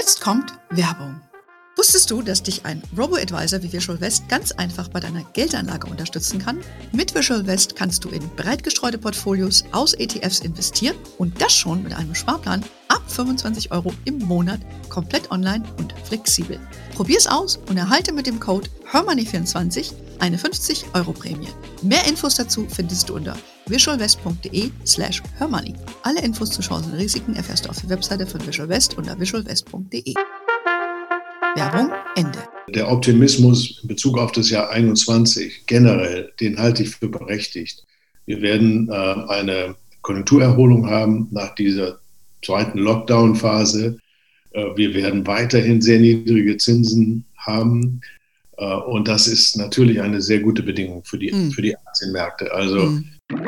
Jetzt kommt Werbung. Wusstest du, dass dich ein Robo-Advisor wie Visual West ganz einfach bei deiner Geldanlage unterstützen kann? Mit Visual West kannst du in breit gestreute Portfolios aus ETFs investieren und das schon mit einem Sparplan ab 25 € im Monat, komplett online und flexibel. Probier's aus und erhalte mit dem Code HERMONEY24 eine 50 € Prämie. Mehr Infos dazu findest du unter visualwest.de/hermoney. Alle Infos zu Chancen und Risiken erfährst du auf der Webseite von Visual West unter visualwest.de. Werbung Ende. Der Optimismus in Bezug auf das Jahr 2021 generell, den halte ich für berechtigt. Wir werden eine Konjunkturerholung haben nach dieser zweiten Lockdown-Phase. Wir werden weiterhin sehr niedrige Zinsen haben. Und das ist natürlich eine sehr gute Bedingung für die Aktienmärkte. Also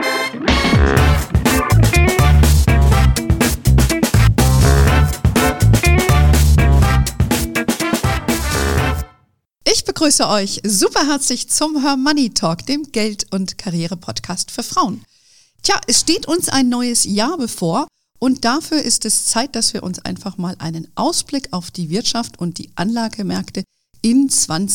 Ich begrüße euch super herzlich zum Her Money Talk, dem Geld- und Karriere-Podcast für Frauen. Tja, es steht uns ein neues Jahr bevor und dafür ist es Zeit, dass wir uns einfach mal einen Ausblick auf die Wirtschaft und die Anlagemärkte in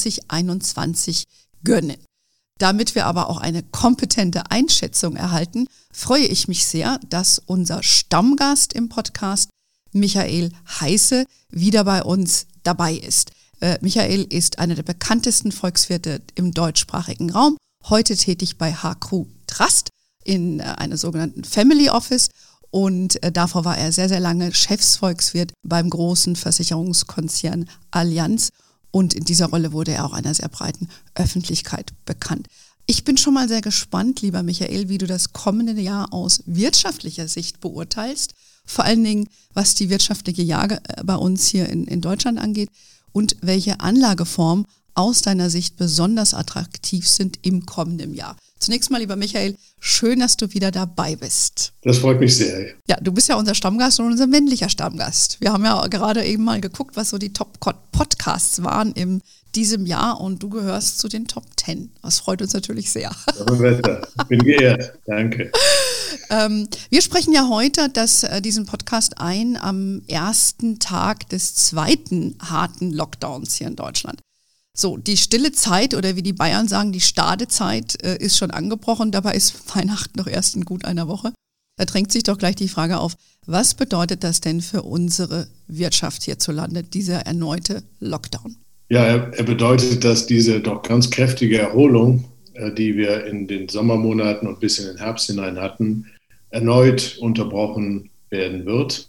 2021 gönnen. Damit wir aber auch eine kompetente Einschätzung erhalten, freue ich mich sehr, dass unser Stammgast im Podcast, Michael Heiße, wieder bei uns dabei ist. Michael ist einer der bekanntesten Volkswirte im deutschsprachigen Raum, heute tätig bei HQ Trust in einem sogenannten Family Office und davor war er sehr, sehr lange Chefsvolkswirt beim großen Versicherungskonzern Allianz und in dieser Rolle wurde er auch einer sehr breiten Öffentlichkeit bekannt. Ich bin schon mal sehr gespannt, lieber Michael, wie du das kommende Jahr aus wirtschaftlicher Sicht beurteilst, vor allen Dingen, was die wirtschaftliche Lage bei uns hier in Deutschland angeht. Und welche Anlageformen aus deiner Sicht besonders attraktiv sind im kommenden Jahr. Zunächst mal, lieber Michael, schön, dass du wieder dabei bist. Das freut mich sehr. Ja, du bist ja unser Stammgast und unser männlicher Stammgast. Wir haben ja gerade eben mal geguckt, was so die Top-Podcasts waren in diesem Jahr und du gehörst zu den Top 10. Das freut uns natürlich sehr. Ich bin geehrt. Danke. Wir sprechen ja heute diesen Podcast ein am ersten Tag des zweiten harten Lockdowns hier in Deutschland. So, die stille Zeit oder wie die Bayern sagen, die Stadezeit ist schon angebrochen. Dabei ist Weihnachten noch erst in gut einer Woche. Da drängt sich doch gleich die Frage auf, was bedeutet das denn für unsere Wirtschaft hierzulande, dieser erneute Lockdown? Ja, er bedeutet, dass diese doch ganz kräftige Erholung, die wir in den Sommermonaten und bis in den Herbst hinein hatten, erneut unterbrochen werden wird.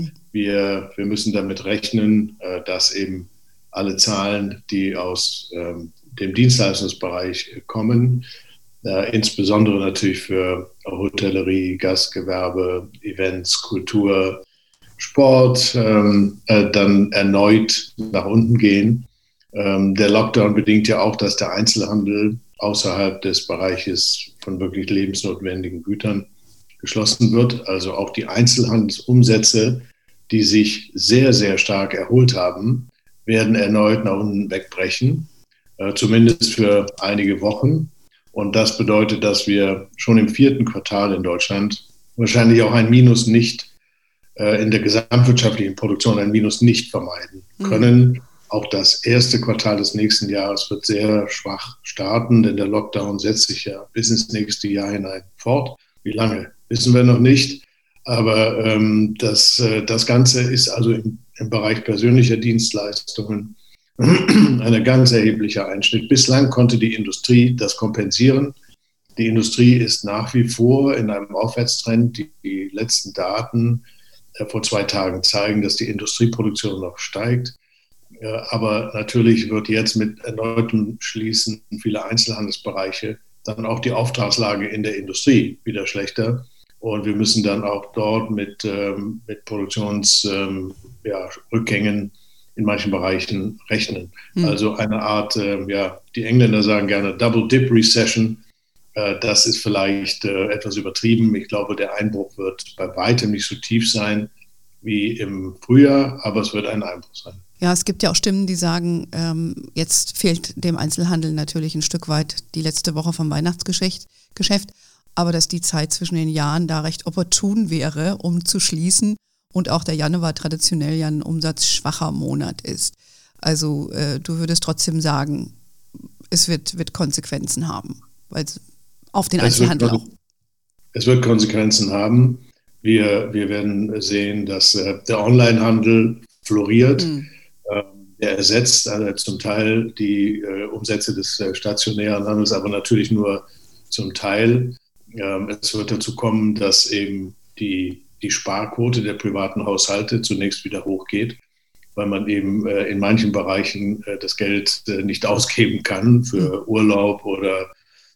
Wir müssen damit rechnen, dass eben alle Zahlen, die aus dem Dienstleistungsbereich kommen, insbesondere natürlich für Hotellerie, Gastgewerbe, Events, Kultur, Sport, dann erneut nach unten gehen. Der Lockdown bedingt ja auch, dass der Einzelhandel außerhalb des Bereiches von wirklich lebensnotwendigen Gütern geschlossen wird. Also auch die Einzelhandelsumsätze, die sich sehr, sehr stark erholt haben, werden erneut nach unten wegbrechen, zumindest für einige Wochen. Und das bedeutet, dass wir schon im 4. Quartal in Deutschland wahrscheinlich auch ein Minus nicht, in der gesamtwirtschaftlichen Produktion ein Minus nicht vermeiden können. Auch das 1. Quartal des nächsten Jahres wird sehr schwach starten, denn der Lockdown setzt sich ja bis ins nächste Jahr hinein fort. Wie lange, wissen wir noch nicht. Aber das Ganze ist also im Bereich persönlicher Dienstleistungen ein ganz erheblicher Einschnitt. Bislang konnte die Industrie das kompensieren. Die Industrie ist nach wie vor in einem Aufwärtstrend. Die letzten Daten vor 2 Tagen zeigen, dass die Industrieproduktion noch steigt. Aber natürlich wird jetzt mit erneutem Schließen vieler Einzelhandelsbereiche dann auch die Auftragslage in der Industrie wieder schlechter. Und wir müssen dann auch dort mit Produktionsrückgängen in manchen Bereichen rechnen. Also eine Art, die Engländer sagen gerne Double-Dip-Recession. Das ist vielleicht etwas übertrieben. Ich glaube, der Einbruch wird bei weitem nicht so tief sein wie im Frühjahr, aber es wird ein Einbruch sein. Ja, es gibt ja auch Stimmen, die sagen, jetzt fehlt dem Einzelhandel natürlich ein Stück weit die letzte Woche vom Weihnachtsgeschäft, aber dass die Zeit zwischen den Jahren da recht opportun wäre, um zu schließen und auch der Januar traditionell ja ein umsatzschwacher Monat ist. Also du würdest trotzdem sagen, es wird Konsequenzen haben, weil auf den Einzelhandel auch. Es wird Konsequenzen haben. Wir werden sehen, dass der Onlinehandel floriert. Der ersetzt zum Teil die Umsätze des stationären Handels, aber natürlich nur zum Teil. Es wird dazu kommen, dass eben die Sparquote der privaten Haushalte zunächst wieder hochgeht, weil man eben in manchen Bereichen das Geld nicht ausgeben kann für Urlaub oder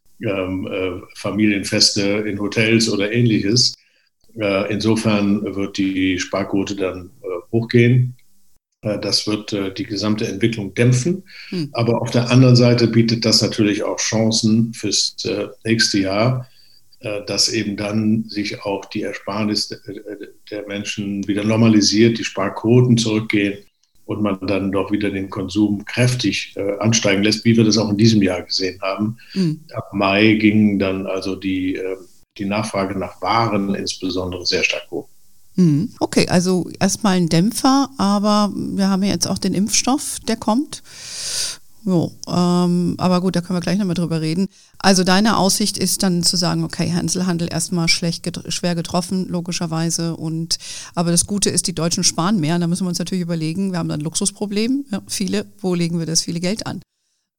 Familienfeste in Hotels oder Ähnliches. Insofern wird die Sparquote dann hochgehen. Das wird die gesamte Entwicklung dämpfen. Aber auf der anderen Seite bietet das natürlich auch Chancen fürs nächste Jahr, dass eben dann sich auch die Ersparnis der Menschen wieder normalisiert, die Sparquoten zurückgehen und man dann doch wieder den Konsum kräftig ansteigen lässt, wie wir das auch in diesem Jahr gesehen haben. Ab Mai ging dann also die Nachfrage nach Waren insbesondere sehr stark hoch. Okay, also erstmal ein Dämpfer, aber wir haben ja jetzt auch den Impfstoff, der kommt. Jo, aber gut, da können wir gleich nochmal drüber reden. Also deine Aussicht ist dann zu sagen, okay, Einzelhandel erstmal schwer getroffen, logischerweise. Aber das Gute ist, die Deutschen sparen mehr. Da müssen wir uns natürlich überlegen, wir haben dann ein Luxusproblem. Ja, viele, wo legen wir das viele Geld an?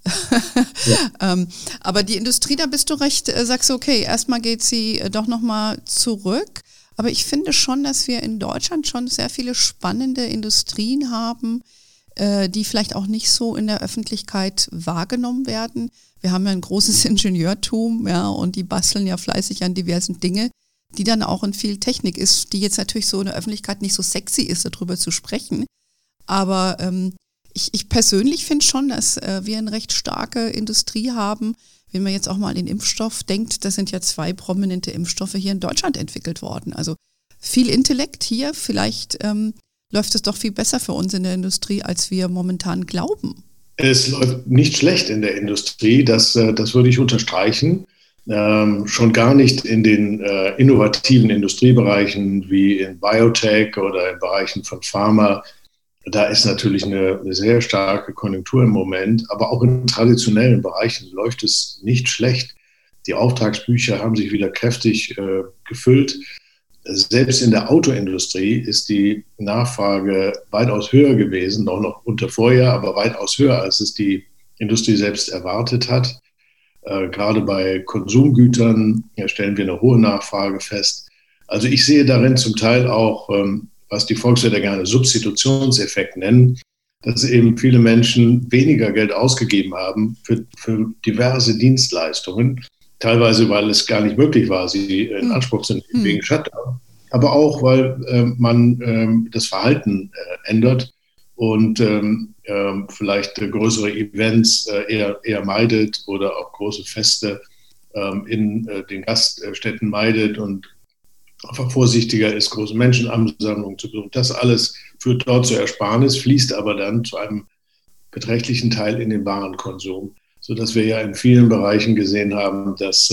Ja. Aber die Industrie, da bist du recht, sagst du, okay, erstmal geht sie doch nochmal zurück. Aber ich finde schon, dass wir in Deutschland schon sehr viele spannende Industrien haben, die vielleicht auch nicht so in der Öffentlichkeit wahrgenommen werden. Wir haben ja ein großes Ingenieurtum, ja, und die basteln ja fleißig an diversen Dingen, die dann auch in viel Technik ist, die jetzt natürlich so in der Öffentlichkeit nicht so sexy ist, darüber zu sprechen. Aber ich persönlich finde schon, dass wir eine recht starke Industrie haben. Wenn man jetzt auch mal an den Impfstoff denkt, das sind ja 2 prominente Impfstoffe hier in Deutschland entwickelt worden. Also viel Intellekt hier, vielleicht läuft es doch viel besser für uns in der Industrie, als wir momentan glauben. Es läuft nicht schlecht in der Industrie, das würde ich unterstreichen. Schon gar nicht in den innovativen Industriebereichen wie in Biotech oder in Bereichen von Pharma. Da ist natürlich eine sehr starke Konjunktur im Moment, aber auch in traditionellen Bereichen läuft es nicht schlecht. Die Auftragsbücher haben sich wieder kräftig gefüllt. Selbst in der Autoindustrie ist die Nachfrage weitaus höher gewesen, auch noch unter Vorjahr, aber weitaus höher, als es die Industrie selbst erwartet hat. Gerade bei Konsumgütern stellen wir eine hohe Nachfrage fest. Also ich sehe darin zum Teil auch, was die Volkswirte gerne Substitutionseffekt nennen, dass eben viele Menschen weniger Geld ausgegeben haben für diverse Dienstleistungen, teilweise weil es gar nicht möglich war, sie in Anspruch zu nehmen wegen Shutdown, aber auch, weil man das Verhalten ändert und vielleicht größere Events eher meidet oder auch große Feste in den Gaststätten meidet und einfach vorsichtiger ist, große Menschenansammlungen zu besuchen. Das alles führt dort zur Ersparnis, fließt aber dann zu einem beträchtlichen Teil in den Warenkonsum, sodass wir ja in vielen Bereichen gesehen haben, dass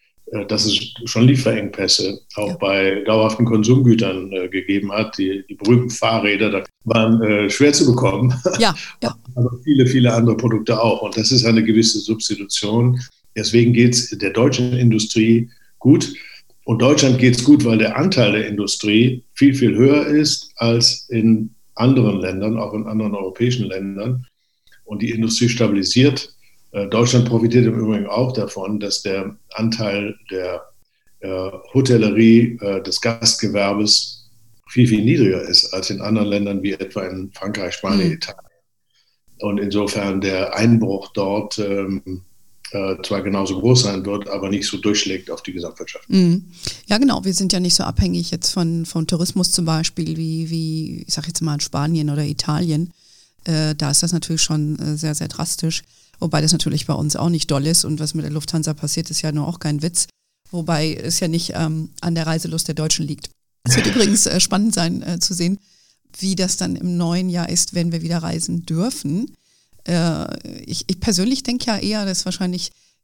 es schon Lieferengpässe auch bei dauerhaften Konsumgütern gegeben hat. Die berühmten Fahrräder, da waren schwer zu bekommen, aber viele, viele andere Produkte auch. Und das ist eine gewisse Substitution. Deswegen geht es der deutschen Industrie gut. Und Deutschland geht es gut, weil der Anteil der Industrie viel, viel höher ist als in anderen Ländern, auch in anderen europäischen Ländern. Und die Industrie stabilisiert. Deutschland profitiert im Übrigen auch davon, dass der Anteil der Hotellerie, des Gastgewerbes viel, viel niedriger ist als in anderen Ländern wie etwa in Frankreich, Spanien, Italien. Und insofern der Einbruch dort zwar genauso groß sein wird, aber nicht so durchschlägt auf die Gesamtwirtschaft. Ja, genau. Wir sind ja nicht so abhängig jetzt von Tourismus zum Beispiel wie ich sage jetzt mal in Spanien oder Italien. Da ist das natürlich schon sehr, sehr drastisch. Wobei das natürlich bei uns auch nicht doll ist. Und was mit der Lufthansa passiert, ist ja nur auch kein Witz. Wobei es ja nicht an der Reiselust der Deutschen liegt. Es wird übrigens spannend sein zu sehen, wie das dann im neuen Jahr ist, wenn wir wieder reisen dürfen. Ich persönlich denke ja eher, dass wahrscheinlich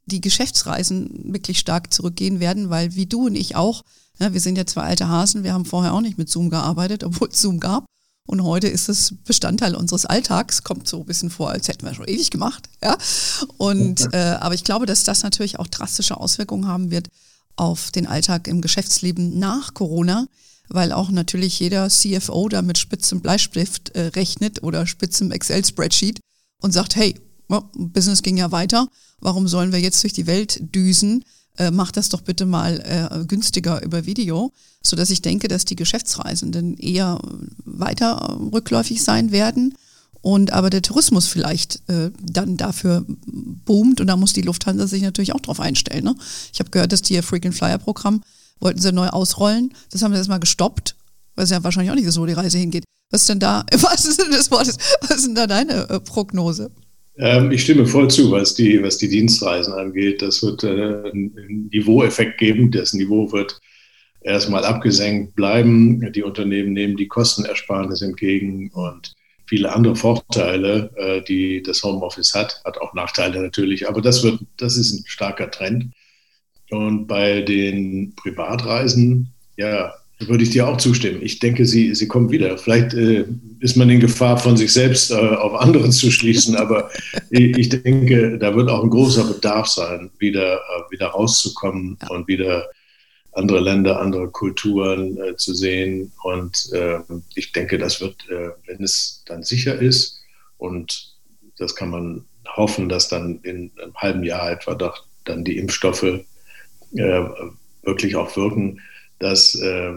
die Geschäftsreisen wirklich stark zurückgehen werden, weil wie du und ich auch, ja, wir sind ja zwei alte Hasen, wir haben vorher auch nicht mit Zoom gearbeitet, obwohl es Zoom gab. Und heute ist es Bestandteil unseres Alltags, kommt so ein bisschen vor, als hätten wir schon ewig gemacht. Ja? Aber ich glaube, dass das natürlich auch drastische Auswirkungen haben wird auf den Alltag im Geschäftsleben nach Corona, weil auch natürlich jeder CFO da mit spitzem Bleistift rechnet oder spitzem Excel-Spreadsheet und sagt, hey, Business ging ja weiter, warum sollen wir jetzt durch die Welt düsen? Mach das doch bitte mal günstiger über Video, sodass ich denke, dass die Geschäftsreisenden eher weiter rückläufig sein werden und aber der Tourismus vielleicht dann dafür boomt und da muss die Lufthansa sich natürlich auch drauf einstellen. Ne? Ich habe gehört, dass die ihr Frequent Flyer Programm wollten sie neu ausrollen, das haben sie erstmal gestoppt, weil es ja wahrscheinlich auch nicht so die Reise hingeht. Was ist denn da, was ist denn das Wort, was ist denn da deine Prognose? Ich stimme voll zu, was die Dienstreisen angeht. Das wird einen Niveaueffekt geben. Das Niveau wird erstmal abgesenkt bleiben. Die Unternehmen nehmen die Kostenersparnis entgegen und viele andere Vorteile, die das Homeoffice hat auch Nachteile natürlich. Aber das ist ein starker Trend. Und bei den Privatreisen, ja, würde ich dir auch zustimmen. Ich denke, sie kommen wieder. Vielleicht ist man in Gefahr, von sich selbst auf andere zu schließen, aber ich denke, da wird auch ein großer Bedarf sein, wieder rauszukommen und wieder andere Länder, andere Kulturen zu sehen. Und ich denke, das wird, wenn es dann sicher ist, und das kann man hoffen, dass dann in einem halben Jahr etwa doch dann die Impfstoffe wirklich auch wirken, dass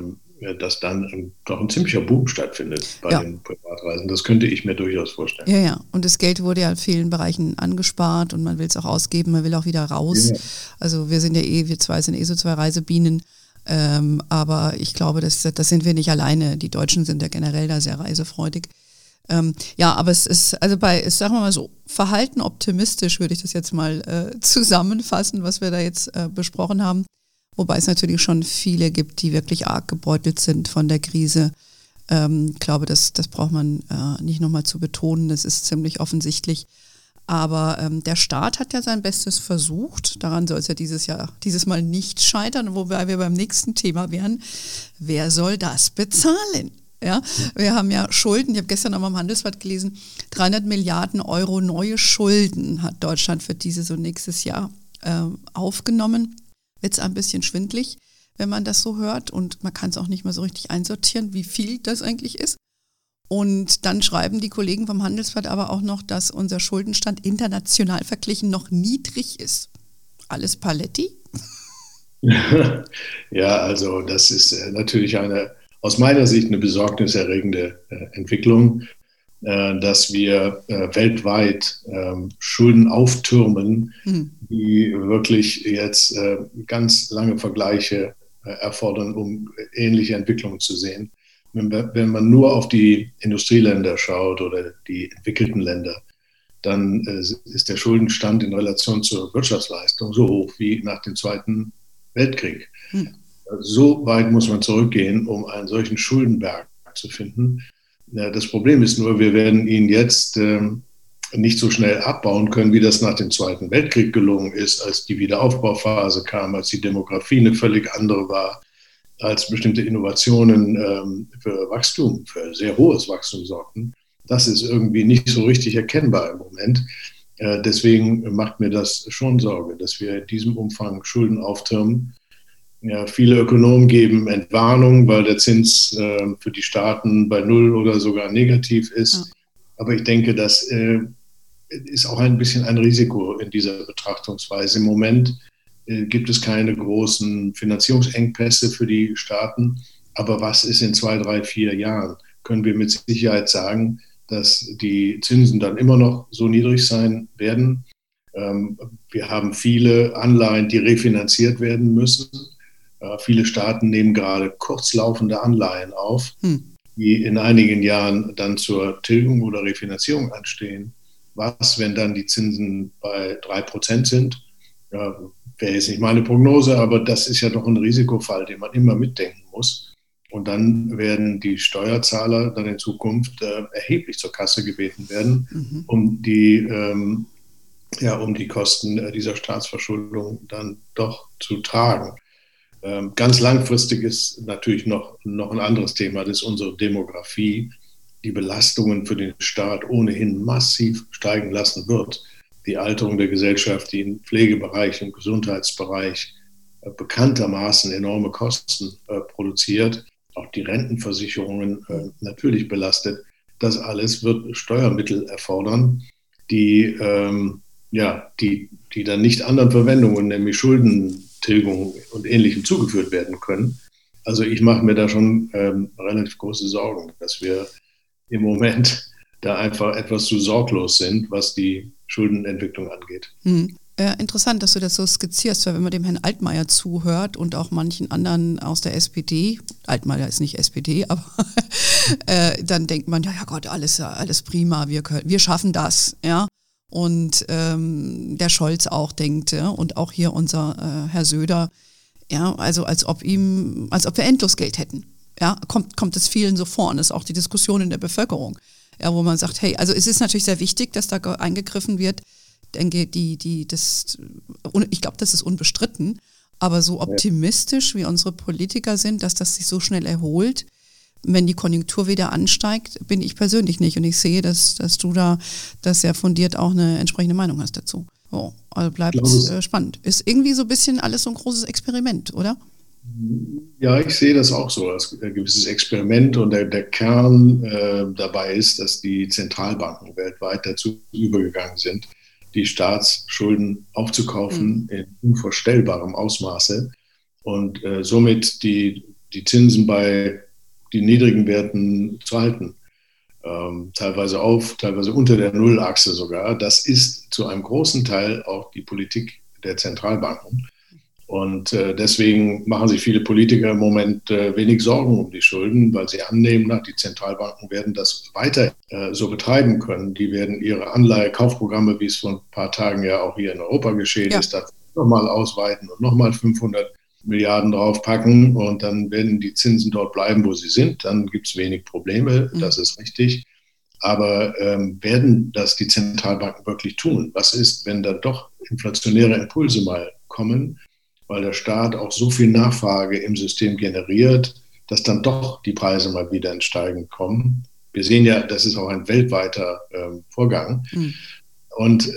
dann doch ein ziemlicher Boom stattfindet bei den Privatreisen. Das könnte ich mir durchaus vorstellen. Ja, ja. Und das Geld wurde ja in vielen Bereichen angespart und man will es auch ausgeben, man will auch wieder raus. Ja. Also wir zwei sind so zwei Reisebienen. Aber ich glaube, das sind wir nicht alleine. Die Deutschen sind ja generell da sehr reisefreudig. Aber es ist, sagen wir mal so, verhalten optimistisch würde ich das jetzt mal zusammenfassen, was wir da jetzt besprochen haben. Wobei es natürlich schon viele gibt, die wirklich arg gebeutelt sind von der Krise. Ich glaube, das braucht man nicht nochmal zu betonen, das ist ziemlich offensichtlich. Aber der Staat hat ja sein Bestes versucht. Daran soll es ja dieses Mal nicht scheitern, wobei wir beim nächsten Thema wären. Wer soll das bezahlen? Ja, wir haben ja Schulden. Ich habe gestern noch mal im Handelsblatt gelesen, 300 Milliarden Euro neue Schulden hat Deutschland für dieses und nächstes Jahr aufgenommen. Wird es ein bisschen schwindlig, wenn man das so hört und man kann es auch nicht mehr so richtig einsortieren, wie viel das eigentlich ist. Und dann schreiben die Kollegen vom Handelsblatt aber auch noch, dass unser Schuldenstand international verglichen noch niedrig ist. Alles Paletti? Ja, also das ist natürlich aus meiner Sicht eine besorgniserregende Entwicklung, dass wir weltweit Schulden auftürmen, die wirklich jetzt ganz lange Vergleiche erfordern, um ähnliche Entwicklungen zu sehen. Wenn man nur auf die Industrieländer schaut oder die entwickelten Länder, dann ist der Schuldenstand in Relation zur Wirtschaftsleistung so hoch wie nach dem Zweiten Weltkrieg. So weit muss man zurückgehen, um einen solchen Schuldenberg zu finden. Das Problem ist nur, wir werden ihn jetzt nicht so schnell abbauen können, wie das nach dem Zweiten Weltkrieg gelungen ist, als die Wiederaufbauphase kam, als die Demografie eine völlig andere war, als bestimmte Innovationen für Wachstum, für sehr hohes Wachstum sorgten. Das ist irgendwie nicht so richtig erkennbar im Moment. Deswegen macht mir das schon Sorge, dass wir in diesem Umfang Schulden auftürmen. Ja, viele Ökonomen geben Entwarnung, weil der Zins für die Staaten bei 0 oder sogar negativ ist. Ja. Aber ich denke, das ist auch ein bisschen ein Risiko in dieser Betrachtungsweise. Im Moment gibt es keine großen Finanzierungsengpässe für die Staaten. Aber was ist in 2, 3, 4 Jahren? Können wir mit Sicherheit sagen, dass die Zinsen dann immer noch so niedrig sein werden? Wir haben viele Anleihen, die refinanziert werden müssen. Viele Staaten nehmen gerade kurzlaufende Anleihen auf, die in einigen Jahren dann zur Tilgung oder Refinanzierung anstehen. Was, wenn dann die Zinsen bei 3% sind? Wäre jetzt nicht meine Prognose, aber das ist ja doch ein Risikofall, den man immer mitdenken muss. Und dann werden die Steuerzahler dann in Zukunft erheblich zur Kasse gebeten werden, um die ja, um die Kosten dieser Staatsverschuldung dann doch zu tragen. Ganz langfristig ist natürlich noch ein anderes Thema, das ist unsere Demografie, die Belastungen für den Staat ohnehin massiv steigen lassen wird. Die Alterung der Gesellschaft, die im Pflegebereich, im Gesundheitsbereich bekanntermaßen enorme Kosten produziert, auch die Rentenversicherungen natürlich belastet. Das alles wird Steuermittel erfordern, die dann nicht anderen Verwendungen, nämlich Schuldentilgung und Ähnlichem zugeführt werden können. Also ich mache mir da schon relativ große Sorgen, dass wir im Moment da einfach etwas zu sorglos sind, was die Schuldenentwicklung angeht. Interessant, dass du das so skizzierst, weil wenn man dem Herrn Altmaier zuhört und auch manchen anderen aus der SPD, Altmaier ist nicht SPD, aber dann denkt man, ja Gott, alles prima, wir schaffen das, ja. Und der Scholz auch denkt, ja, und auch hier unser Herr Söder, ja, also als ob wir Endlosgeld hätten. Ja, kommt es vielen so vor. Und das ist auch die Diskussion in der Bevölkerung, ja, wo man sagt, hey, also es ist natürlich sehr wichtig, dass da eingegriffen wird. Denke, ich glaube, das ist unbestritten, aber so optimistisch wie unsere Politiker sind, dass das sich so schnell erholt, wenn die Konjunktur wieder ansteigt, bin ich persönlich nicht. Und ich sehe, dass du da das sehr fundiert auch eine entsprechende Meinung hast dazu. Oh, also bleibt spannend. Ist irgendwie so ein bisschen alles so ein großes Experiment, oder? Ja, ich sehe das auch so als ein gewisses Experiment und der Kern dabei ist, dass die Zentralbanken weltweit dazu übergegangen sind, die Staatsschulden aufzukaufen in unvorstellbarem Ausmaße und somit die Zinsen bei den niedrigen Werten zu halten. Teilweise teilweise unter der Nullachse sogar. Das ist zu einem großen Teil auch die Politik der Zentralbanken. Und deswegen machen sich viele Politiker im Moment wenig Sorgen um die Schulden, weil sie annehmen, die Zentralbanken werden das weiter so betreiben können. Die werden ihre Anleihekaufprogramme, wie es vor ein paar Tagen ja auch hier in Europa geschehen ist, das nochmal ausweiten und nochmal 500 Milliarden draufpacken. Und dann werden die Zinsen dort bleiben, wo sie sind. Dann gibt es wenig Probleme, das ist richtig. Aber werden das die Zentralbanken wirklich tun? Was ist, wenn da doch inflationäre Impulse mal kommen? Weil der Staat auch so viel Nachfrage im System generiert, dass dann doch die Preise mal wieder ins Steigen kommen. Wir sehen ja, das ist auch ein weltweiter Vorgang. Und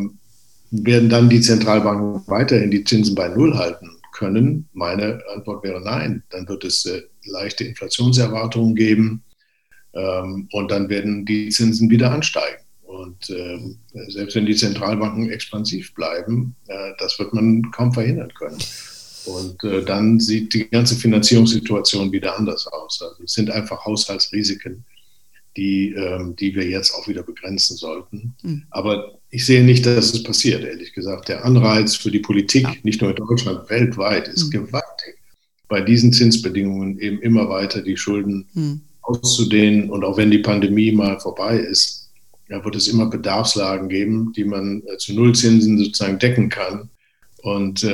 werden dann die Zentralbanken weiterhin die Zinsen bei Null halten können? Meine Antwort wäre nein. Dann wird es leichte Inflationserwartungen geben und dann werden die Zinsen wieder ansteigen. Und selbst wenn die Zentralbanken expansiv bleiben, das wird man kaum verhindern können. Und dann sieht die ganze Finanzierungssituation wieder anders aus. Also es sind einfach Haushaltsrisiken, die wir jetzt auch wieder begrenzen sollten. Aber ich sehe nicht, dass es passiert, ehrlich gesagt. Der Anreiz für die Politik, nicht nur in Deutschland, weltweit, ist gewaltig, bei diesen Zinsbedingungen eben immer weiter die Schulden auszudehnen. Und auch wenn die Pandemie mal vorbei ist, wird es immer Bedarfslagen geben, die man zu Nullzinsen sozusagen decken kann. Und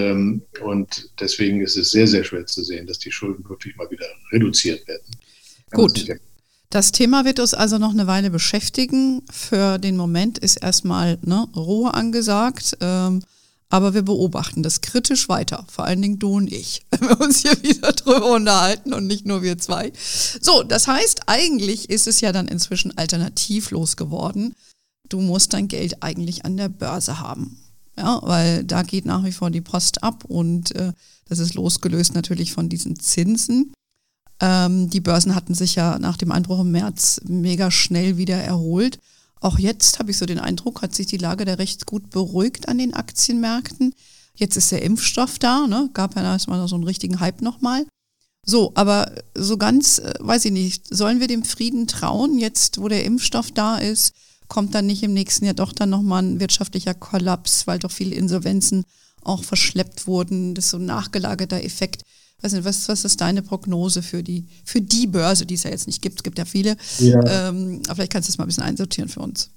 deswegen ist es sehr, sehr schwer zu sehen, dass die Schulden wirklich mal wieder reduziert werden. Gut. Das Thema wird uns also noch eine Weile beschäftigen. Für den Moment ist erstmal Ruhe angesagt. Aber wir beobachten das kritisch weiter, vor allen Dingen du und ich, wenn wir uns hier wieder drüber unterhalten und nicht nur wir zwei. So, das heißt, eigentlich ist es ja dann inzwischen alternativlos geworden. Du musst dein Geld eigentlich an der Börse haben, ja, weil da geht nach wie vor die Post ab und das ist losgelöst natürlich von diesen Zinsen. Die Börsen hatten sich ja nach dem Einbruch im März mega schnell wieder erholt. Auch jetzt habe ich so den Eindruck, hat sich die Lage da recht gut beruhigt an den Aktienmärkten. Jetzt ist der Impfstoff da, gab ja erstmal so einen richtigen Hype nochmal. So, aber so ganz, weiß ich nicht, sollen wir dem Frieden trauen, jetzt wo der Impfstoff da ist, kommt dann nicht im nächsten Jahr doch dann nochmal ein wirtschaftlicher Kollaps, weil doch viele Insolvenzen auch verschleppt wurden. Das ist so ein nachgelagerter Effekt. Weiß nicht, was ist deine Prognose für die Börse, die es ja jetzt nicht gibt? Es gibt ja viele. Ja. Aber vielleicht kannst du das mal ein bisschen einsortieren für uns.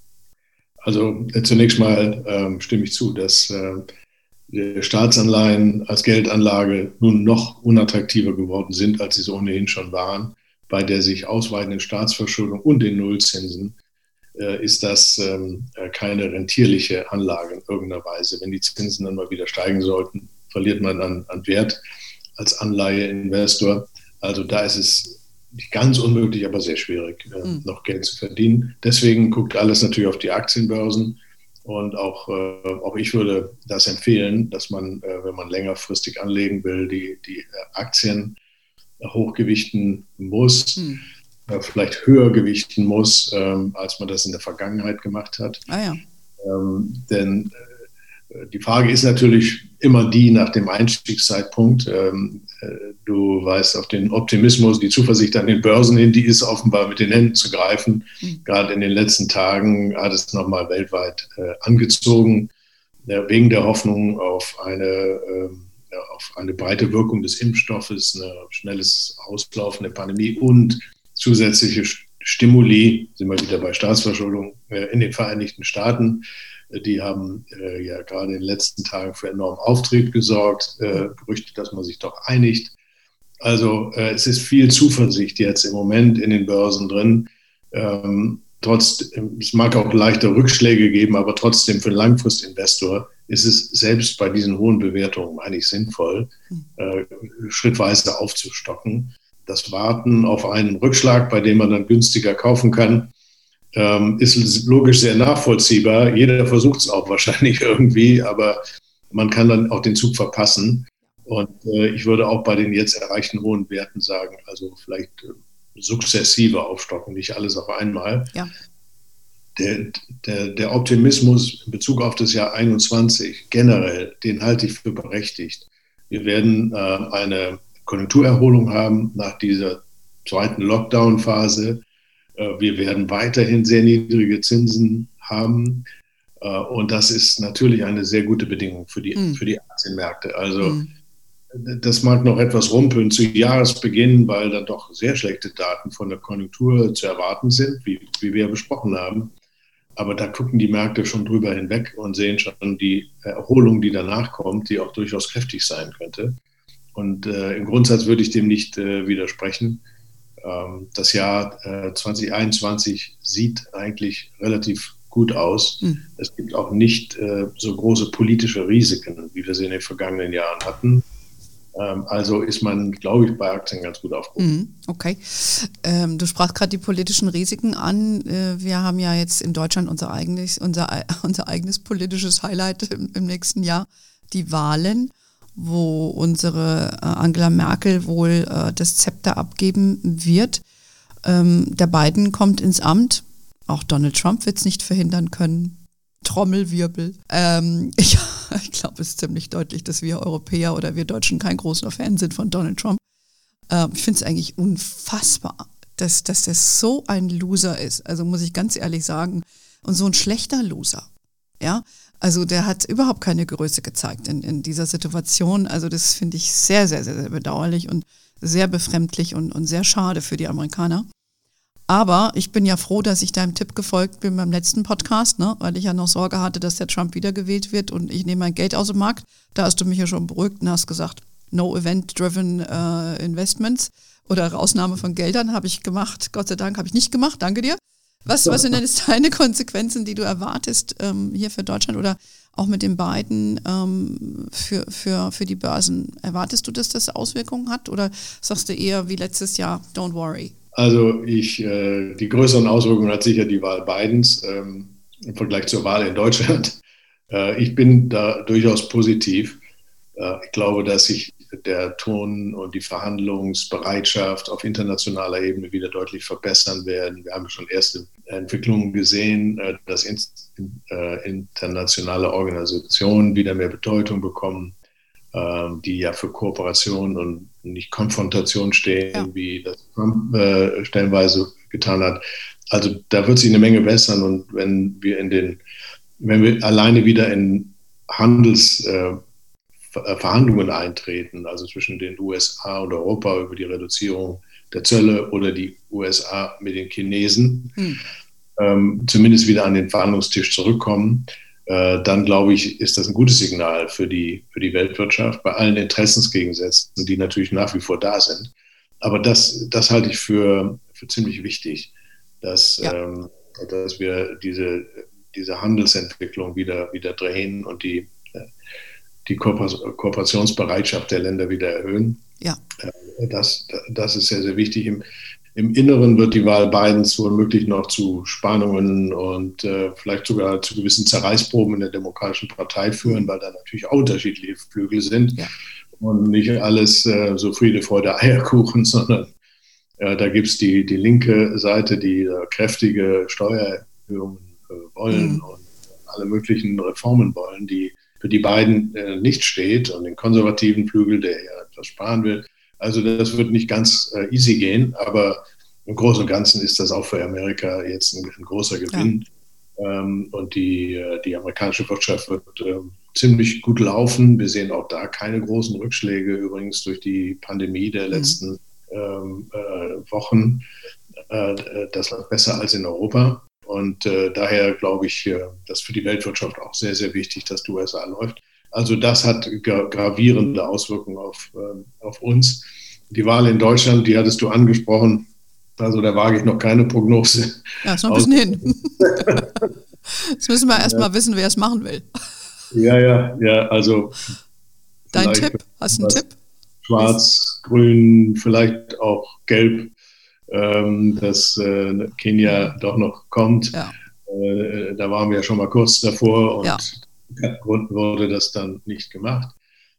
Also zunächst mal stimme ich zu, dass Staatsanleihen als Geldanlage nun noch unattraktiver geworden sind, als sie es ohnehin schon waren, bei der sich ausweitenden Staatsverschuldung und den Nullzinsen ist das keine rentierliche Anlage in irgendeiner Weise. Wenn die Zinsen dann mal wieder steigen sollten, verliert man an Wert als Anleiheinvestor. Also da ist es nicht ganz unmöglich, aber sehr schwierig, noch Geld zu verdienen. Deswegen guckt alles natürlich auf die Aktienbörsen. Und auch ich würde das empfehlen, dass man, wenn man längerfristig anlegen will, die Aktien hochgewichten muss, vielleicht höher gewichten muss, als man das in der Vergangenheit gemacht hat. Denn die Frage ist natürlich immer die nach dem Einstiegszeitpunkt. Du weißt, auf den Optimismus, die Zuversicht an den Börsen hin, die ist offenbar mit den Händen zu greifen. Gerade in den letzten Tagen hat es nochmal weltweit angezogen, wegen der Hoffnung auf eine breite Wirkung des Impfstoffes, ein schnelles Auslaufen der Pandemie und zusätzliche Stimuli, sind wir wieder bei Staatsverschuldung in den Vereinigten Staaten. Die haben ja gerade in den letzten Tagen für enormen Auftrieb gesorgt. Gerüchte, dass man sich doch einigt. Also es ist viel Zuversicht jetzt im Moment in den Börsen drin. Es mag auch leichte Rückschläge geben, aber trotzdem für einen Langfristinvestor ist es selbst bei diesen hohen Bewertungen eigentlich sinnvoll, schrittweise aufzustocken. Das Warten auf einen Rückschlag, bei dem man dann günstiger kaufen kann, ist logisch sehr nachvollziehbar. Jeder versucht es auch wahrscheinlich irgendwie, aber man kann dann auch den Zug verpassen. Und ich würde auch bei den jetzt erreichten hohen Werten sagen, also vielleicht sukzessive aufstocken, nicht alles auf einmal. Ja. Der Optimismus in Bezug auf das Jahr 2021 generell, den halte ich für berechtigt. Wir werden eine Konjunkturerholung haben nach dieser zweiten Lockdown-Phase. Wir werden weiterhin sehr niedrige Zinsen haben. Und das ist natürlich eine sehr gute Bedingung für die Aktienmärkte. Also das mag noch etwas rumpeln zu Jahresbeginn, weil dann doch sehr schlechte Daten von der Konjunktur zu erwarten sind, wie wir besprochen haben. Aber da gucken die Märkte schon drüber hinweg und sehen schon die Erholung, die danach kommt, die auch durchaus kräftig sein könnte. Und im Grundsatz würde ich dem nicht widersprechen. Das Jahr 2021 sieht eigentlich relativ gut aus. Es gibt auch nicht so große politische Risiken, wie wir sie in den vergangenen Jahren hatten. Also ist man, glaube ich, bei Aktien ganz gut aufgehoben. Okay. Du sprachst gerade die politischen Risiken an. Wir haben ja jetzt in Deutschland unser eigenes politisches Highlight im nächsten Jahr, die Wahlen, wo unsere Angela Merkel wohl das Zepter abgeben wird. Der Biden kommt ins Amt. Auch Donald Trump wird es nicht verhindern können. Trommelwirbel. Ich glaube, es ist ziemlich deutlich, dass wir Europäer oder wir Deutschen kein großer Fan sind von Donald Trump. Ich finde es eigentlich unfassbar, dass das so ein Loser ist. Also muss ich ganz ehrlich sagen. Und so ein schlechter Loser. Ja, also der hat überhaupt keine Größe gezeigt in dieser Situation. Also das finde ich sehr, sehr, sehr, sehr bedauerlich und sehr befremdlich und sehr schade für die Amerikaner. Aber ich bin ja froh, dass ich deinem Tipp gefolgt bin beim letzten Podcast, ne? Weil ich ja noch Sorge hatte, dass der Trump wiedergewählt wird und ich nehme mein Geld aus dem Markt. Da hast du mich ja schon beruhigt und hast gesagt, no event-driven investments oder Rausnahme von Geldern habe ich gemacht. Gott sei Dank habe ich nicht gemacht, danke dir. Was sind denn jetzt deine Konsequenzen, die du erwartest hier für Deutschland oder auch mit den beiden für die Börsen? Erwartest du, dass das Auswirkungen hat oder sagst du eher wie letztes Jahr, don't worry? Also die größeren Auswirkungen hat sicher die Wahl Bidens im Vergleich zur Wahl in Deutschland. Ich bin da durchaus positiv. Ich glaube, dass sich der Ton und die Verhandlungsbereitschaft auf internationaler Ebene wieder deutlich verbessern werden. Wir haben schon erste Entwicklungen gesehen, dass internationale Organisationen wieder mehr Bedeutung bekommen, die ja für Kooperation und nicht Konfrontation stehen, wie das Trump stellenweise getan hat. Also da wird sich eine Menge bessern und wenn wir alleine wieder in Handelsverhandlungen eintreten, also zwischen den USA und Europa über die Reduzierung der Zölle oder die USA mit den Chinesen, zumindest wieder an den Verhandlungstisch zurückkommen, dann glaube ich, ist das ein gutes Signal für die Weltwirtschaft bei allen Interessensgegensätzen, die natürlich nach wie vor da sind. Aber das halte ich für ziemlich wichtig, dass dass wir diese Handelsentwicklung wieder drehen und die Kooperationsbereitschaft der Länder wieder erhöhen. Ja. Das ist sehr, sehr wichtig. Im Inneren wird die Wahl Bidens womöglich noch zu Spannungen und vielleicht sogar zu gewissen Zerreißproben in der Demokratischen Partei führen, weil da natürlich auch unterschiedliche Flügel sind. Ja. Und nicht alles so Friede, Freude, Eierkuchen, sondern da gibt es die linke Seite, die kräftige Steuererhöhungen wollen und alle möglichen Reformen wollen, die für die beiden nicht steht, und den konservativen Flügel, der ja etwas sparen will. Also das wird nicht ganz easy gehen, aber im Großen und Ganzen ist das auch für Amerika jetzt ein großer Gewinn. Ja. Und die amerikanische Wirtschaft wird ziemlich gut laufen. Wir sehen auch da keine großen Rückschläge, übrigens durch die Pandemie der letzten Wochen. Das läuft besser als in Europa. Und daher glaube ich, das ist für die Weltwirtschaft auch sehr, sehr wichtig, dass die USA läuft. Also das hat gravierende Auswirkungen auf uns. Die Wahl in Deutschland, die hattest du angesprochen. Also da wage ich noch keine Prognose. Ja, ist noch ein bisschen hin. Jetzt müssen wir erst mal wissen, wer es machen will. Ja, also dein Tipp? Hast du einen Tipp? Schwarz, Grün, vielleicht auch Gelb, dass Kenia doch noch kommt. Ja. Da waren wir ja schon mal kurz davor und Grund wurde das dann nicht gemacht.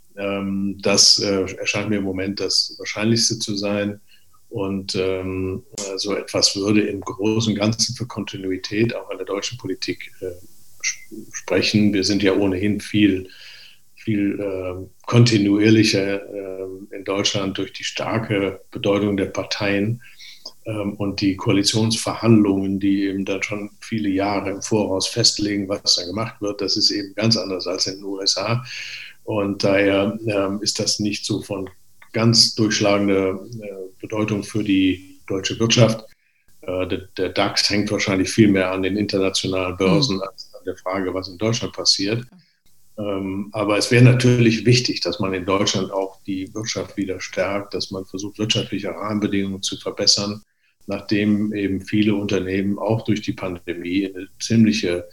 Das erscheint mir im Moment das Wahrscheinlichste zu sein. Und so etwas würde im Großen und Ganzen für Kontinuität auch in der deutschen Politik sprechen. Wir sind ja ohnehin viel kontinuierlicher in Deutschland durch die starke Bedeutung der Parteien und die Koalitionsverhandlungen, die eben dann schon viele Jahre im Voraus festlegen, was da gemacht wird. Das ist eben ganz anders als in den USA. Und daher ist das nicht so von ganz durchschlagender Bedeutung für die deutsche Wirtschaft. Der DAX hängt wahrscheinlich viel mehr an den internationalen Börsen als an der Frage, was in Deutschland passiert. Aber es wäre natürlich wichtig, dass man in Deutschland auch die Wirtschaft wieder stärkt, dass man versucht, wirtschaftliche Rahmenbedingungen zu verbessern, nachdem eben viele Unternehmen auch durch die Pandemie in eine ziemliche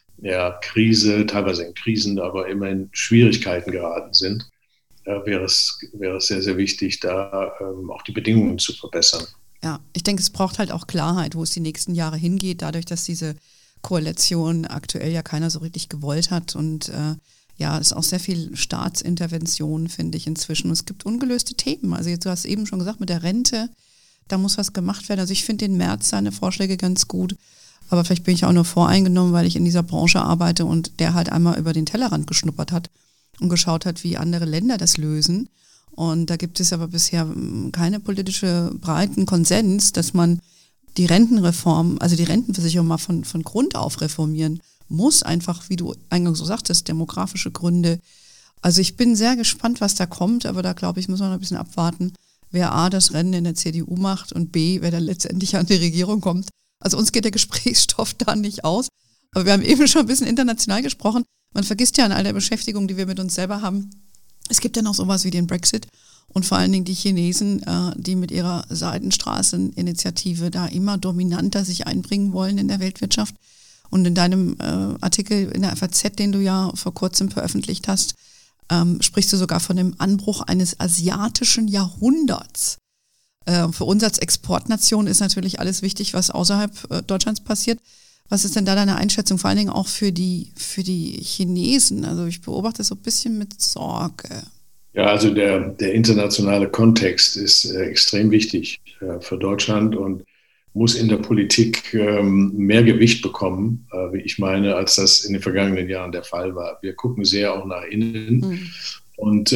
Krise, teilweise in Krisen, aber immer in Schwierigkeiten geraten sind. Wäre es sehr, sehr wichtig, da auch die Bedingungen zu verbessern. Ja, ich denke, es braucht halt auch Klarheit, wo es die nächsten Jahre hingeht, dadurch, dass diese Koalition aktuell ja keiner so richtig gewollt hat. Und es ist auch sehr viel Staatsintervention, finde ich, inzwischen. Und es gibt ungelöste Themen. Also du hast eben schon gesagt, mit der Rente, da muss was gemacht werden. Also ich finde den Merz seine Vorschläge ganz gut. Aber vielleicht bin ich auch nur voreingenommen, weil ich in dieser Branche arbeite und der halt einmal über den Tellerrand geschnuppert hat und geschaut hat, wie andere Länder das lösen. Und da gibt es aber bisher keine politische breiten Konsens, dass man die Rentenreform, also die Rentenversicherung mal von Grund auf reformieren muss, einfach, wie du eingangs so sagtest, demografische Gründe. Also ich bin sehr gespannt, was da kommt, aber da glaube ich, muss man noch ein bisschen abwarten, wer A, das Rennen in der CDU macht und B, wer dann letztendlich an die Regierung kommt. Also uns geht der Gesprächsstoff da nicht aus. Aber wir haben eben schon ein bisschen international gesprochen. Man vergisst ja an all der Beschäftigung, die wir mit uns selber haben. Es gibt ja noch sowas wie den Brexit und vor allen Dingen die Chinesen, die mit ihrer Seidenstraßeninitiative da immer dominanter sich einbringen wollen in der Weltwirtschaft. Und in deinem Artikel in der FAZ, den du ja vor kurzem veröffentlicht hast, sprichst du sogar von dem Anbruch eines asiatischen Jahrhunderts. Für uns als Exportnation ist natürlich alles wichtig, was außerhalb Deutschlands passiert. Was ist denn da deine Einschätzung, vor allen Dingen auch für die Chinesen? Also ich beobachte das so ein bisschen mit Sorge. Ja, also der internationale Kontext ist extrem wichtig für Deutschland und muss in der Politik mehr Gewicht bekommen, wie ich meine, als das in den vergangenen Jahren der Fall war. Wir gucken sehr auch nach innen und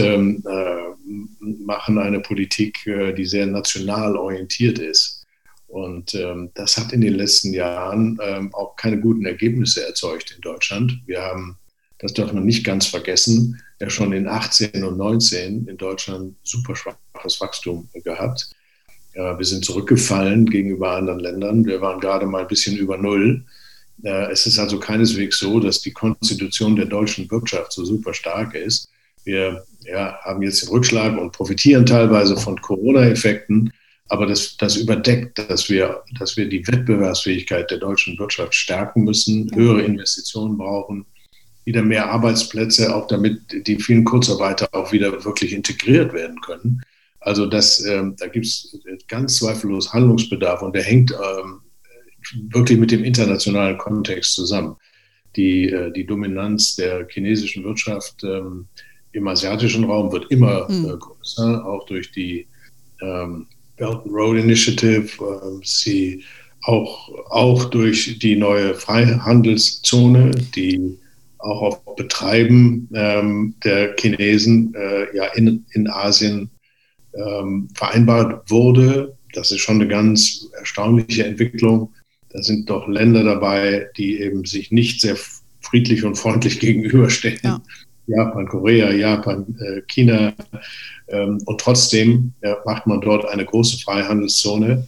machen eine Politik, die sehr national orientiert ist. Und das hat in den letzten Jahren auch keine guten Ergebnisse erzeugt in Deutschland. Wir haben, das darf man nicht ganz vergessen, ja schon in 18 und 19 in Deutschland super schwaches Wachstum gehabt. Wir sind zurückgefallen gegenüber anderen Ländern. Wir waren gerade mal ein bisschen über Null. Es ist also keineswegs so, dass die Konstitution der deutschen Wirtschaft so super stark ist. Wir haben jetzt den Rückschlag und profitieren teilweise von Corona-Effekten. Aber das überdeckt, dass wir die Wettbewerbsfähigkeit der deutschen Wirtschaft stärken müssen, höhere Investitionen brauchen, wieder mehr Arbeitsplätze, auch damit die vielen Kurzarbeiter auch wieder wirklich integriert werden können. Also da gibt es ganz zweifellos Handlungsbedarf und der hängt wirklich mit dem internationalen Kontext zusammen. Die Dominanz der chinesischen Wirtschaft im asiatischen Raum wird immer größer, auch durch die Belt and Road Initiative, sie auch durch die neue Freihandelszone, die auch auf Betreiben der Chinesen in Asien vereinbart wurde. Das ist schon eine ganz erstaunliche Entwicklung. Da sind doch Länder dabei, die eben sich nicht sehr friedlich und freundlich gegenüberstehen. Ja. Japan, Korea, Japan, China. Und trotzdem macht man dort eine große Freihandelszone,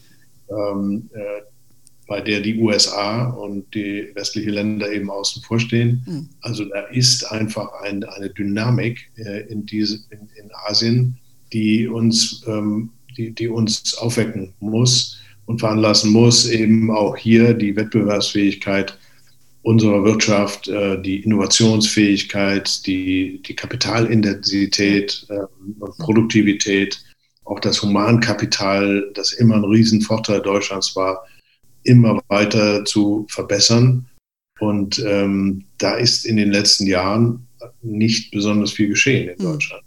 bei der die USA und die westlichen Länder eben außen vor stehen. Also da ist einfach eine Dynamik in Asien, die uns aufwecken muss und veranlassen muss, eben auch hier die Wettbewerbsfähigkeit unserer Wirtschaft, die Innovationsfähigkeit, die Kapitalintensität und Produktivität, auch das Humankapital, das immer ein Riesenvorteil Deutschlands war, immer weiter zu verbessern. Und da ist in den letzten Jahren nicht besonders viel geschehen in Deutschland.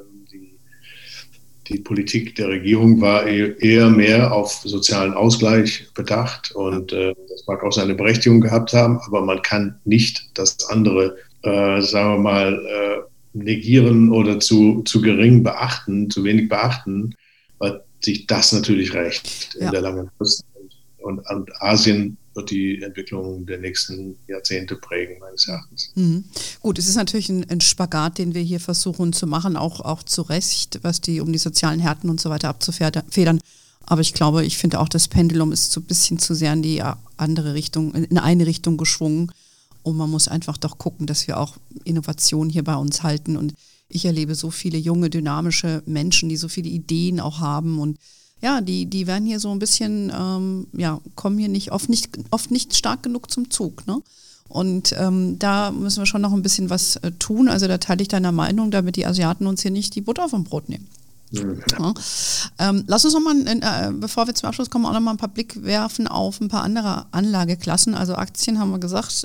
Die Politik der Regierung war eher mehr auf sozialen Ausgleich bedacht und das mag auch seine Berechtigung gehabt haben, aber man kann nicht das andere, sagen wir mal, negieren oder zu gering beachten, zu wenig beachten, weil sich das natürlich rächt in der langen Frist. Und Asien wird die Entwicklung der nächsten Jahrzehnte prägen, meines Erachtens. Gut, es ist natürlich ein Spagat, den wir hier versuchen zu machen, auch zu Recht, um die sozialen Härten und so weiter abzufedern. Aber ich finde auch, das Pendulum ist so ein bisschen zu sehr in die andere Richtung, in eine Richtung geschwungen. Und man muss einfach doch gucken, dass wir auch Innovation hier bei uns halten. Und ich erlebe so viele junge, dynamische Menschen, die so viele Ideen auch haben und ja, die werden hier so ein bisschen, kommen hier oft nicht stark genug zum Zug, ne? Und da müssen wir schon noch ein bisschen was tun. Also da teile ich deiner Meinung, damit die Asiaten uns hier nicht die Butter vom Brot nehmen. Ja. Lass uns noch mal, bevor wir zum Abschluss kommen, auch noch mal ein paar Blick werfen auf ein paar andere Anlageklassen. Also Aktien haben wir gesagt,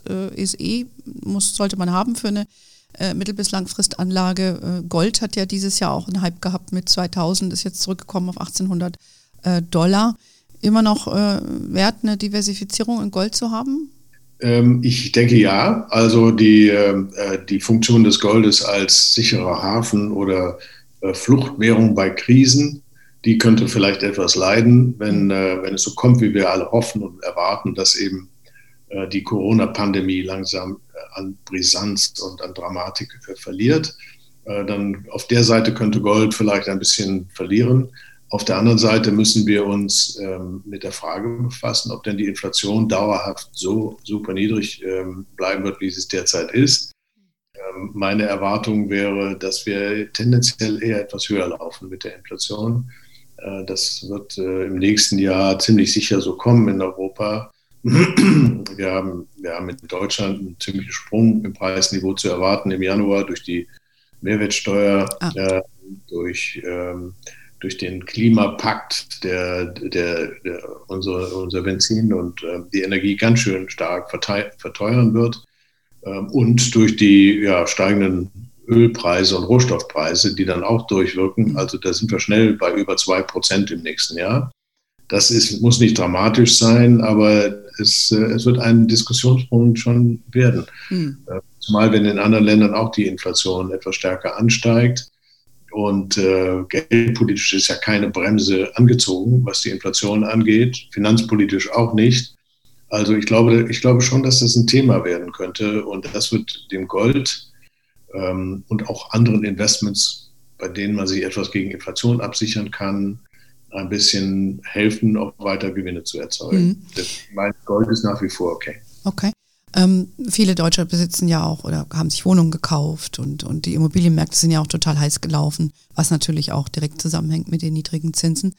sollte man haben für eine mittel- bis langfristanlage. Gold hat ja dieses Jahr auch einen Hype gehabt mit 2000, ist jetzt zurückgekommen auf $1.800. Immer noch wert, eine Diversifizierung in Gold zu haben? Ich denke ja. Also die Funktion des Goldes als sicherer Hafen oder Fluchtwährung bei Krisen, die könnte vielleicht etwas leiden, wenn es so kommt, wie wir alle hoffen und erwarten, dass eben die Corona-Pandemie langsam an Brisanz und an Dramatik verliert. Dann auf der Seite könnte Gold vielleicht ein bisschen verlieren. Auf der anderen Seite müssen wir uns mit der Frage befassen, ob denn die Inflation dauerhaft so super niedrig bleiben wird, wie es derzeit ist. Meine Erwartung wäre, dass wir tendenziell eher etwas höher laufen mit der Inflation. Das wird im nächsten Jahr ziemlich sicher so kommen in Europa. Wir haben in Deutschland einen ziemlichen Sprung im Preisniveau zu erwarten im Januar durch die Mehrwertsteuer, durch den Klimapakt, der unser Benzin und die Energie ganz schön stark verteuern wird, und durch die steigenden Ölpreise und Rohstoffpreise, die dann auch durchwirken. Also da sind wir schnell bei über 2% im nächsten Jahr. Das muss nicht dramatisch sein, aber es wird ein Diskussionspunkt schon werden. Zumal wenn in anderen Ländern auch die Inflation etwas stärker ansteigt. Und geldpolitisch ist ja keine Bremse angezogen, was die Inflation angeht, finanzpolitisch auch nicht. Also ich glaube schon, dass das ein Thema werden könnte und das wird dem Gold und auch anderen Investments, bei denen man sich etwas gegen Inflation absichern kann, ein bisschen helfen, auch weiter Gewinne zu erzeugen. Mein Gold ist nach wie vor okay. Okay. Viele Deutsche besitzen ja auch oder haben sich Wohnungen gekauft und die Immobilienmärkte sind ja auch total heiß gelaufen, was natürlich auch direkt zusammenhängt mit den niedrigen Zinsen.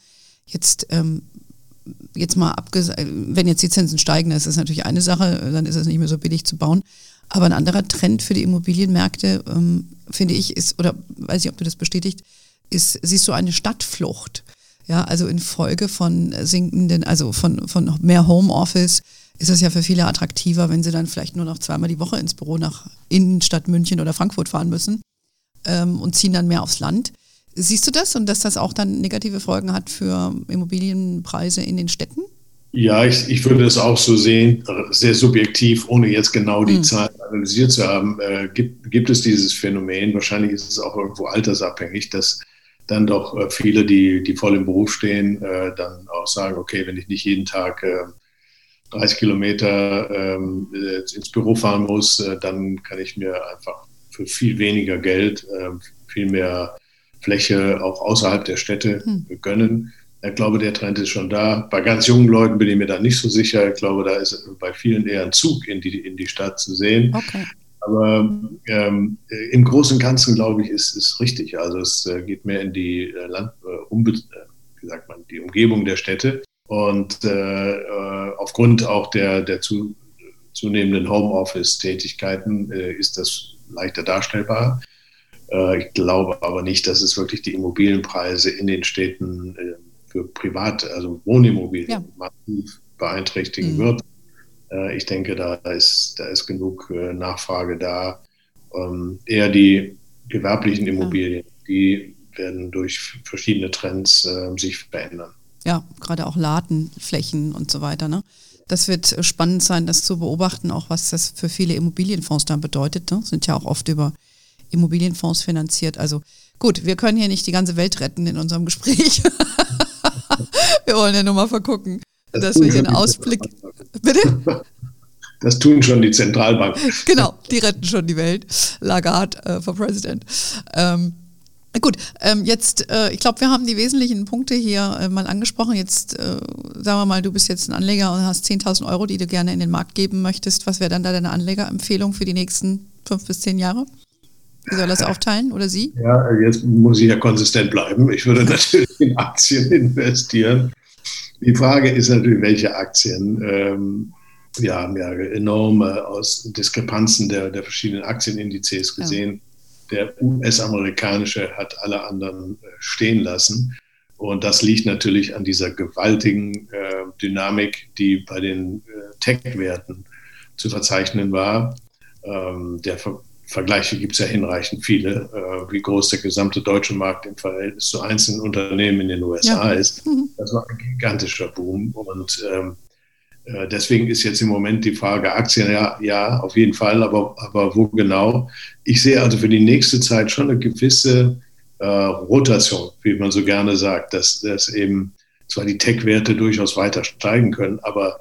Jetzt mal wenn jetzt die Zinsen steigen, das ist natürlich eine Sache, dann ist es nicht mehr so billig zu bauen. Aber ein anderer Trend für die Immobilienmärkte, finde ich, ist, oder weiß nicht, ob du das bestätigst, siehst du eine Stadtflucht. Ja, also infolge von sinkenden, also von mehr Homeoffice ist es ja für viele attraktiver, wenn sie dann vielleicht nur noch 2-mal die Woche ins Büro nach Innenstadt München oder Frankfurt fahren müssen und ziehen dann mehr aufs Land. Siehst du das und dass das auch dann negative Folgen hat für Immobilienpreise in den Städten? Ja, ich würde es auch so sehen, sehr subjektiv, ohne jetzt genau die Zahlen analysiert zu haben, gibt es dieses Phänomen. Wahrscheinlich ist es auch irgendwo altersabhängig, dass dann doch viele, die voll im Beruf stehen, dann auch sagen, okay, wenn ich nicht jeden Tag 30 Kilometer ins Büro fahren muss, dann kann ich mir einfach für viel weniger Geld viel mehr Fläche auch außerhalb der Städte gönnen. Ich glaube, der Trend ist schon da. Bei ganz jungen Leuten bin ich mir da nicht so sicher. Ich glaube, da ist bei vielen eher ein Zug in die Stadt zu sehen. Okay. Aber im Großen und Ganzen, glaube ich, ist es richtig. Also es geht mehr in die die Umgebung der Städte. Und aufgrund auch der zunehmenden Homeoffice-Tätigkeiten ist das leichter darstellbar. Ich glaube aber nicht, dass es wirklich die Immobilienpreise in den Städten für private, also Wohnimmobilien, massiv beeinträchtigen wird. Ich denke, da ist genug Nachfrage da. Eher die gewerblichen Immobilien, die werden durch verschiedene Trends sich verändern. Ja, gerade auch Ladenflächen und so weiter, ne? Das wird spannend sein, das zu beobachten, auch was das für viele Immobilienfonds dann bedeutet. Ne? Sind ja auch oft über Immobilienfonds finanziert. Also gut, wir können hier nicht die ganze Welt retten in unserem Gespräch. Wir wollen ja nur mal vergucken, dass wir hier einen Ausblick... Bitte? Das tun schon die Zentralbanken. Genau, die retten schon die Welt. Lagarde for President. Gut, jetzt, ich glaube, wir haben die wesentlichen Punkte hier mal angesprochen. Jetzt, sagen wir mal, du bist jetzt ein Anleger und hast 10.000 Euro, die du gerne in den Markt geben möchtest. Was wäre dann da deine Anlegerempfehlung für die nächsten 5 bis 10 Jahre? Wie soll das aufteilen oder Sie? Ja, jetzt muss ich ja konsistent bleiben. Ich würde natürlich in Aktien investieren. Die Frage ist natürlich, welche Aktien. Wir haben ja enorme Diskrepanzen der verschiedenen Aktienindizes gesehen. Ja. Der US-amerikanische hat alle anderen stehen lassen. Und das liegt natürlich an dieser gewaltigen Dynamik, die bei den Tech-Werten zu verzeichnen war. Vergleiche gibt es ja hinreichend viele, wie groß der gesamte deutsche Markt im Verhältnis zu einzelnen Unternehmen in den USA ist. Das war ein gigantischer Boom. Und deswegen ist jetzt im Moment die Frage Aktien, ja, auf jeden Fall, aber wo genau? Ich sehe also für die nächste Zeit schon eine gewisse Rotation, wie man so gerne sagt, dass eben zwar die Tech-Werte durchaus weiter steigen können, aber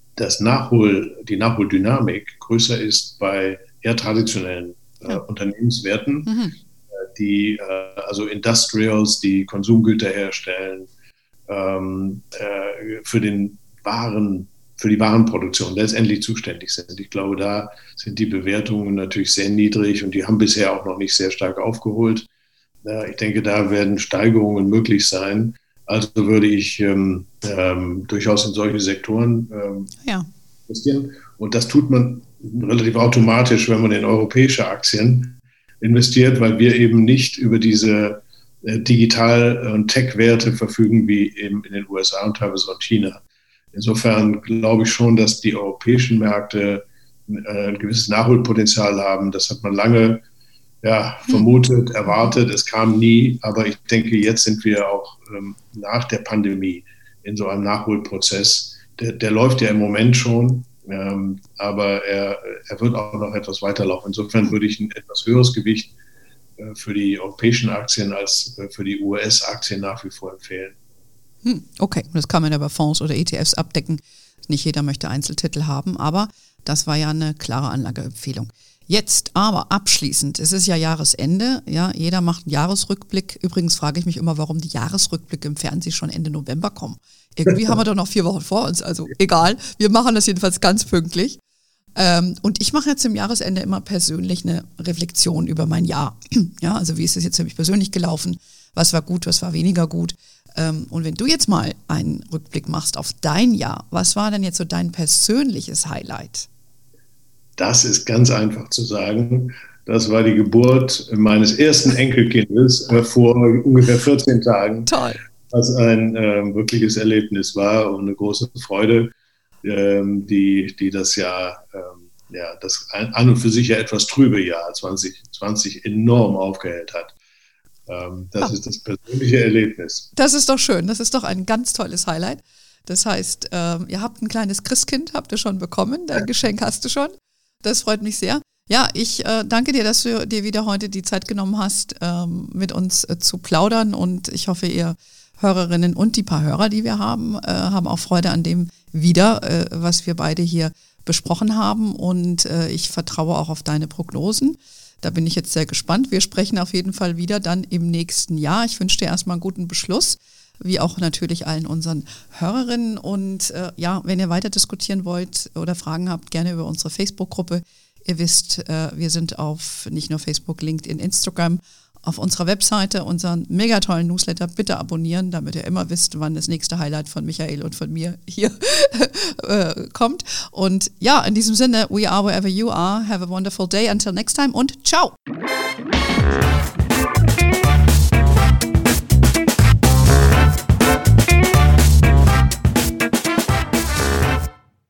die Nachholdynamik größer ist bei eher traditionellen Unternehmenswerten, die also Industrials, die Konsumgüter herstellen, für die Warenproduktion letztendlich zuständig sind. Ich glaube, da sind die Bewertungen natürlich sehr niedrig und die haben bisher auch noch nicht sehr stark aufgeholt. Ich denke, da werden Steigerungen möglich sein. Also würde ich durchaus in solche Sektoren investieren. Und das tut man relativ automatisch, wenn man in europäische Aktien investiert, weil wir eben nicht über diese Digital- und Tech-Werte verfügen wie eben in den USA und teilweise auch China. Insofern glaube ich schon, dass die europäischen Märkte ein gewisses Nachholpotenzial haben. Das hat man lange vermutet, erwartet. Es kam nie. Aber ich denke, jetzt sind wir auch nach der Pandemie in so einem Nachholprozess. Der läuft ja im Moment schon. Aber er wird auch noch etwas weiterlaufen. Insofern würde ich ein etwas höheres Gewicht für die europäischen Aktien als für die US-Aktien nach wie vor empfehlen. Okay, das kann man ja bei Fonds oder ETFs abdecken. Nicht jeder möchte Einzeltitel haben, aber das war ja eine klare Anlageempfehlung. Jetzt aber abschließend, es ist ja Jahresende, ja, jeder macht einen Jahresrückblick. Übrigens frage ich mich immer, warum die Jahresrückblicke im Fernsehen schon Ende November kommen. Irgendwie haben wir doch noch 4 Wochen vor uns, also egal, wir machen das jedenfalls ganz pünktlich. Und ich mache jetzt im Jahresende immer persönlich eine Reflexion über mein Jahr. Ja, also wie ist es jetzt für mich persönlich gelaufen? Was war gut, was war weniger gut? Und wenn du jetzt mal einen Rückblick machst auf dein Jahr, was war denn jetzt so dein persönliches Highlight? Das ist ganz einfach zu sagen. Das war die Geburt meines ersten Enkelkindes vor ungefähr 14 Tagen. Toll. Was ein wirkliches Erlebnis war und eine große Freude, die das Jahr, das an und für sich ja etwas trübe Jahr 2020 enorm aufgehellt hat. Das ist das persönliche Erlebnis. Das ist doch schön, das ist doch ein ganz tolles Highlight. Das heißt, ihr habt ein kleines Christkind, habt ihr schon bekommen, dein Geschenk hast du schon. Das freut mich sehr. Ja, ich danke dir, dass du dir wieder heute die Zeit genommen hast, mit uns zu plaudern, und ich hoffe, ihr Hörerinnen und die paar Hörer, die wir haben, haben auch Freude an dem wieder, was wir beide hier besprochen haben, und ich vertraue auch auf deine Prognosen. Da bin ich jetzt sehr gespannt. Wir sprechen auf jeden Fall wieder dann im nächsten Jahr. Ich wünsche dir erstmal einen guten Beschluss, wie auch natürlich allen unseren Hörerinnen. Und wenn ihr weiter diskutieren wollt oder Fragen habt, gerne über unsere Facebook-Gruppe. Ihr wisst, wir sind auf nicht nur Facebook, LinkedIn, Instagram, auf unserer Webseite, unseren mega tollen Newsletter bitte abonnieren, damit ihr immer wisst, wann das nächste Highlight von Michael und von mir hier kommt. Und ja, in diesem Sinne, we are wherever you are. Have a wonderful day. Until next time und ciao.